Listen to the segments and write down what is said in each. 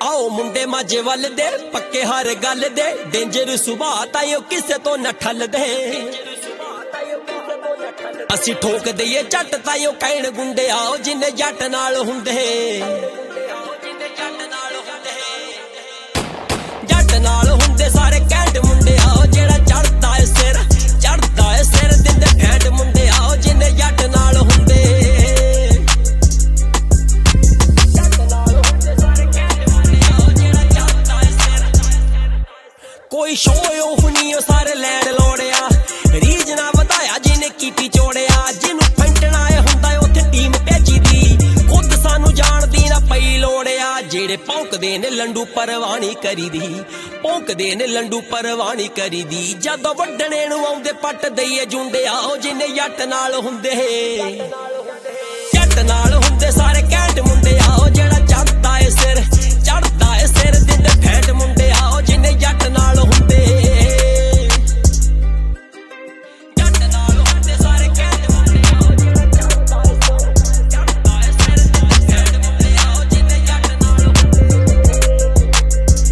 आओ मुंडे माझे वल दे पक्के हर गल दे डेंजर सुभाऽ ताईं किसे तो न ठलदे असी ठोक दईए जट ताईं कहण गुंडे आओ जिन्ने जट नाल हुंदे जट नाल हुंदे सारे कैंट मुंडे आओ जेड़ा चढ़दा है सिर दिंदे फैंट मुंडे आओ जिन्ने जट नाल हुंदे कोई शो हुनी सारे लैंड लोड़िया रीज ना बताया जिन्हें कीती चोड़िया जिन्नू फंटना है हुंदा उत्थे टीम भेजी दी खुद सानू जानदी ना पई लोड़िया जेड़े भौंकदे ने लंडू परवानी करी दी भौंकदे ने लंडू परवानी करी दी जदों वड्डणे नू आउंदे पट दईए जुंडे आओ जिन्ने जट नाल हुंदे जट नाल हुंदे सारे कैंट मुंडे आओ जेड़ा चढ़दा है सिर दिंदे फैंट मुंडे आओ जिन्ने जट नाल हुंदे जट नाल हुंदे सारे कैंट मुंडे आओ जेड़ा चढ़दा है सिर फैंट मुंडे आओ जिन्ने जट नाल हुंदे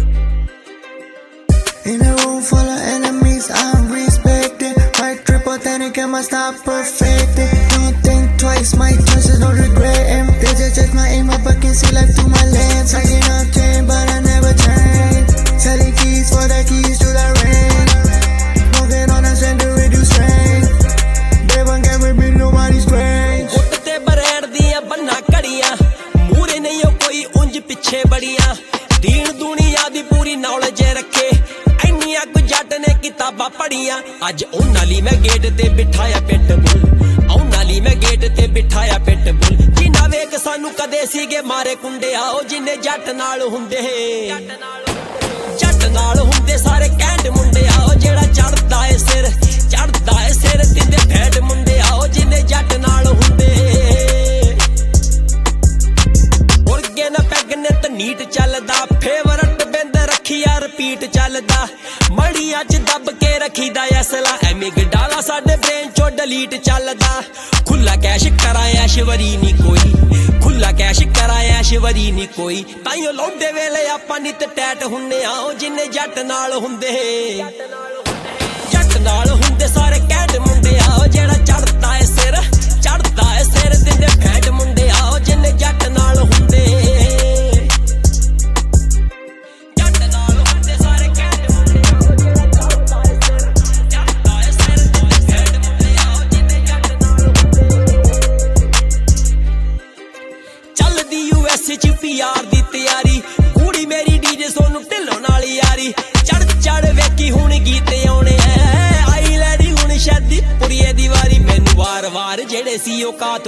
In a room full of enemies, I'm respected. Right trip authentic and my style perfected. Don't think twice, my choices no regret. They just check my aim up, I can see life through my lens. I get up 10, but I never change. Selling keys for the keys to the ring. Smoking on a center, reduce strength. They won't get with me, nobody's strange. ਉੱਤੇ ਬਰੈਡ ਦੀਆਂ ਬੰਨਾ ਕੜੀਆਂ ਮੂਰੇ ਨਹੀਂ ਕੋਈ ਉਂਝ ਪਿੱਛੇ ਬੜੀਆਂ ਦੀਨ ਦੁਨੀਆ ਦੀ ਪੂਰੀ ਨੌਲੇਜ ਰੱਖੇ ਇੰਨੀਆਂ ਕੁ ਜੱਟ ਨੇ ਕਿਤਾਬਾਂ ਪੜੀਆਂ ਅੱਜ ਉਹਨਾਂ ਲਈ ਮੈਂ ਗੇਟ ਤੇ ਬਿਠਾਇਆ ਪਿਟਬੁਲ ਉਹਨਾਂ ਲਈ ਮੈਂ ਗੇਟ ਤੇ ਬਿਠਾਇਆ ਪਿਟਬੁਲ ਜਿਨ੍ਹਾਂ ਵੇਖ ਸਾਨੂੰ ਕਦੇ ਸੀਗੇ ਮਾਰੇ ਕੁੰਡੇ ਆਓ ਜਿੰਨੇ ਜੱਟ ਨਾਲ ਹੁੰਦੇ ਜੱਟ ਨਾਲ ਹੁੰਦੇ ਸਾਰੇ ਕੈਂਟ ਮੁੰਡੇ ਆਓ ਜਿਹੜਾ ਚੜਦਾ ਏ ਸਿਰ ਦਿੰਦੇ ਫੈਂਟ ਮੁੰਡੇ ਆਓ ਜਿੰਨੇ ਜੱਟ ਨਾਲ ਹੁੰਦੇ ਉਰਗੇ ਨਾ ਪੈਗ ਨੇ ਤਾਂ ਨੀਟ ਚੱਲਦਾ ਫੇਵਰਟ ਬਿੰਦ ਰੱਖਿਆ ਰਿਪੀਟ ਚੱਲਦਾ ਮੜੀ ਅੱਜ ਦੱਬ ਕੇ ਰੱਖੀਦਾ ਅਸਲਾ ਐਮਿਗਡਾਲਾ ਸਾਡੇ ਬ੍ਰੇਨ ਚੋਂ ਡਿਲੀਟ ਚੱਲਦਾ ਖੁੱਲਾ ਕੈਸ਼ ਕਰਾਇਆ ਸ਼ਿਵਰੀ ਨਹੀਂ ਕੋਈ ਖੁੱਲਾ ਕੈਸ਼ ਕਰਾਇਆ ਸ਼ਿਵਰੀ ਨਹੀਂ ਕੋਈ ਤਾਈਓ ਲੌਂਡੇ ਵੇਲੇ ਆਪਾਂ ਨਿਤ ਟੈਟ ਹੁੰਨੇ ਆਓ ਜਿੰਨੇ ਜੱਟ ਨਾਲ ਹੁੰਦੇ ਜੱਟ ਨਾਲ ਹੁੰਦੇ ਸਾਰੇ ਕੈਂਟ ਮੁੰਡੇ ਆਓ ਜਿਹੜਾ ਚੜਦਾ ਏ ਸਿਰ ਦਿੰਦੇ ਫੈਂਟ ਮੁੰਡੇ ਆਓ ਜਿੰਨੇ ਜੱਟ ਨਾਲ ਹੁੰਦੇ ਜੱਟ ਨਾਲ ਹੁੰਦੇ ਸਾਰੇ ਕੈਂਟ ਮੁੰਡੇ ਆਓ ਜਿਹੜਾ ਚੜਦਾ ਏ ਸਿਰ ਦਿੰਦੇ ਫੈਂਟ ਮੁੰਡੇ ਆਓ ਜਿੰਨੇ ਜੱਟ ਨਾਲ ਹੁੰਦੇ ਚੱਲਦੀ ਯੂਐਸ ਚ ਪੀਆਰ ਦੀ ਤਿਆਰੀ ਕੁੜੀ ਮੇਰੀ ਡੀਜੇ ਸੋਨੂੰ ਢਿੱਲੋਂ ਨਾਲ ਯਾਰੀ ਚੜ ਵੇਖੀ ਹੁਣ ਗੀਤ ਆਉਣੇ ਆਈ ਲੈਡੀ ਹੁਣ ਸ਼ਾਦੀ ਪੁਰੀਏ ਦੀ ਵਾਰੀ ਮੈਨੂੰ ਵਾਰ ਜਿਹੜੇ ਸੀ ਔਕਾਤ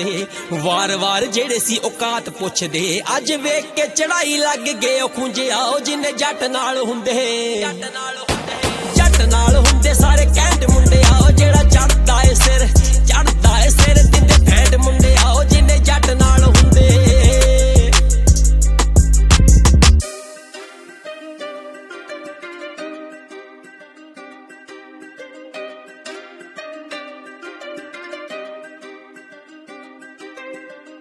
ਪੁੱਛਦੇ ਅੱਜ ਵੇਖ ਕੇ ਚੜਾਈ ਲੱਗ ਗਏ ਉਹ ਖੁੰਝੇ ਆਓ ਜਿੰਨੇ ਜੱਟ ਨਾਲ ਹੁੰਦੇ ਜੱਟ ਨਾਲ ਹੁੰਦੇ ਸਾਰੇ ਕੈਂਟ ਮੁੰਡੇ ਆਓ ਜਿਹੜਾ ਚੜਦਾ ਏ ਸਿਰ